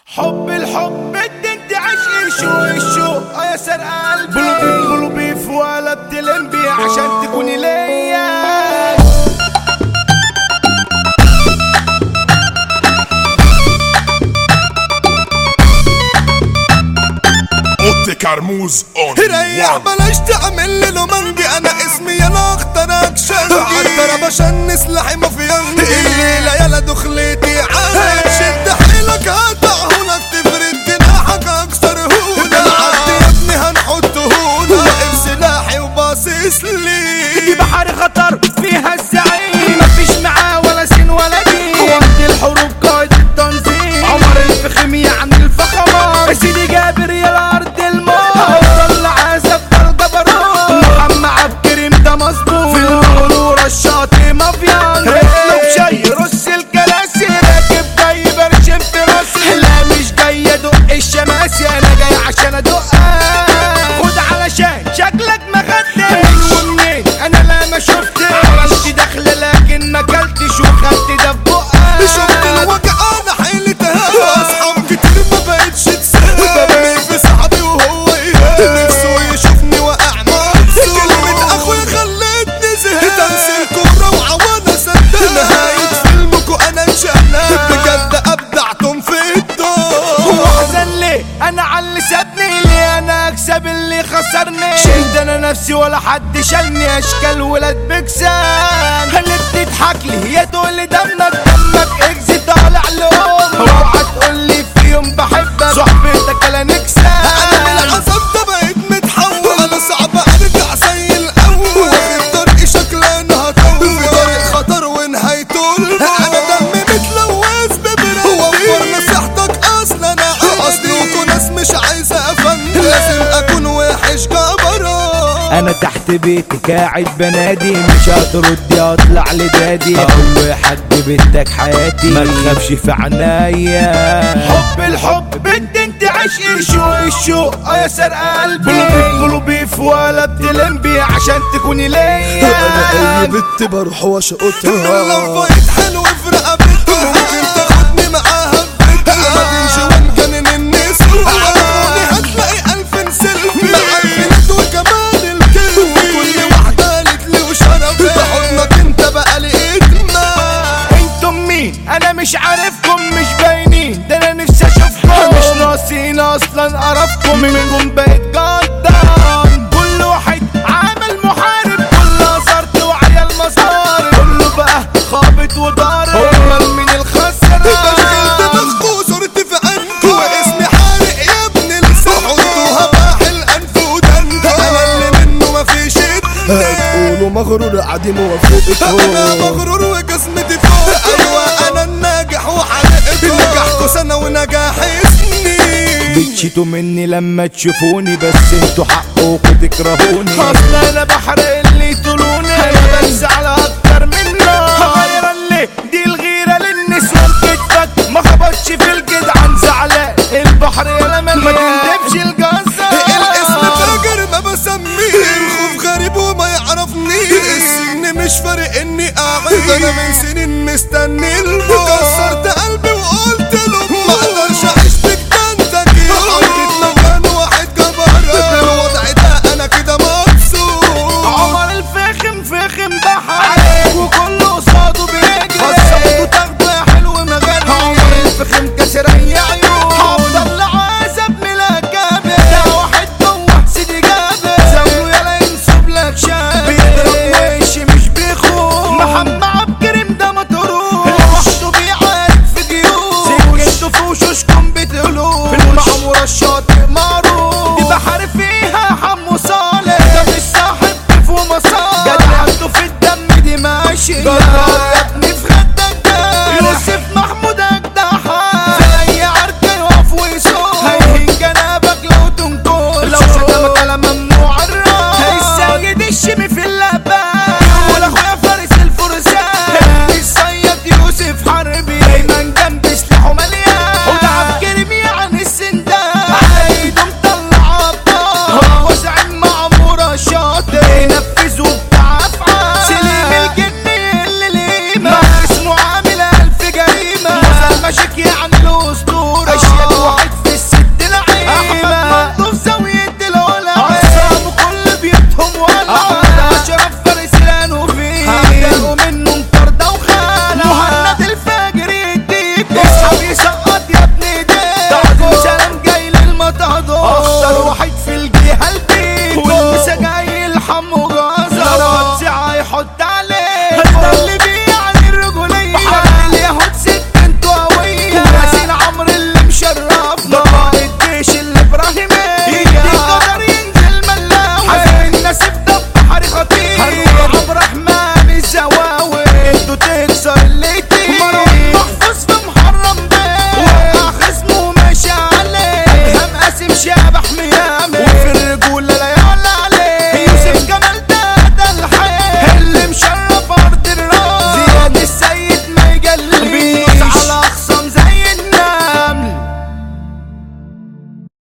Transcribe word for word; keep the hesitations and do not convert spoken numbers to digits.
حب الحب انت عشق شو الشوق يا سر قلبي قلبي قلبي في ولا بتلم بيه عشان تكوني ليا اوتي كرموز اون ريح بلاش تعمل لي لومانجي انا اسمي انا اختارك شنجي عالترى بشن سلاحي مافيانجي الليلة يلا دخلتي عالي شد حيلك هتعهولك تفرد جناحك اكسر هودا العد يا ابني هنحطه هودا واقف سلاحي وباصص لي دي بحر خطر فيها الزعيم مفيش معاه ولا سين ولا دين وقت الحروب قائد التنظيم عمر الفخم يعني الفخمات سيدي جابر يا الارض الشاطئ مافيان لو شي رص الكراسي راكب جاي برشم في راسي لا مش جاي ادق الشماسي انا جاي عشان ادقها خد علشان شكلك ما خدتش ومنين انا لا ما شفتش عملت داخله لكن ما كلتش وخدت ده في بقها شفت الوجع انا حيلتها اصحاب كتير ما بقتش تسال ببني في صاحبي وهو ايه نفسه يشوفني واقع مكسور كلمه اخويا خلتني زهقت نهاية فيلمكو انا انشأنا بجد ابدعتم في الدور واحزن ليه انا عاللي سابني ليه انا اكسب اللي خسرني شلت انا نفسي ولا حد شالني اشكال ولاد بكسان اللي بتضحك لي يا تقولي دمك دمك اكزي طالع لهم اوعى تقولي في يوم بحبك صحبتك انا نكسان انا من العذاب ده بقيت متحول انا صعب ارجع زي الاول واخد طريقي شكلي انا هطول في طريق خطر انا دمي متلوث ببرد وفر نصيحتك اصلا انا اصلكوا ناس مش عايزه افند لازم اكون وحش جبران انا تحت بيتك قاعد بنادي مش هتردي اطلع لدادي اول حد بنتك حياتي ما تخافش في عنايا حب الحب انت انت عشق شو الشوق يا سر قلبي قلبي في ولا بتلم بيه عشان تكوني ليا انا اي بنت بروح واشقطها لو فايت حلو في رقبتها ممكن تاخدني معاها ببيتها ما تمشي وانجنن النسوة عرفوني هتلاقي الف سيلفي مع البنت وكمان الكلب كل واحدة قالت لي وشرفي بحضنك انت بقى لقيت ما انتم مين انا مش عارفكم مش باينين ده انا نفسي اشوفكم مش ناقصين اصلا قرفكم منكم بقيت جدان كل واحد عامل محارب كل اثرت وعيال مصاري كله بقى خابط وضارب امال من الخسران بشغل دماغكوا صرت في عنكو واسمي حارق يا ابن اللسان حطوها باح الانف ودنكو انا اللي منه مفيش اتنين هتقولوا مغرور عادي موافقكوا انا مغرور وجسمتي فوق ايوه انا الناجح وحرقته نجحتوا سنه ونجاحي سنين بتشيتوا مني لما تشوفوني بس انتوا حقكوا تكرهوني اصل انا بحرق اللي يطولوني انا بنسى على اكتر منه غيرا ليه دي الغيره للنسوان كتفك ما خبطش في الجدعان زعلان البحر يا لمن ما تندبش الجزار الاسم فاجر ما بسميه الخوف غريب وما يعرفنيش السن مش فارق اني اعيش انا من سنين مستني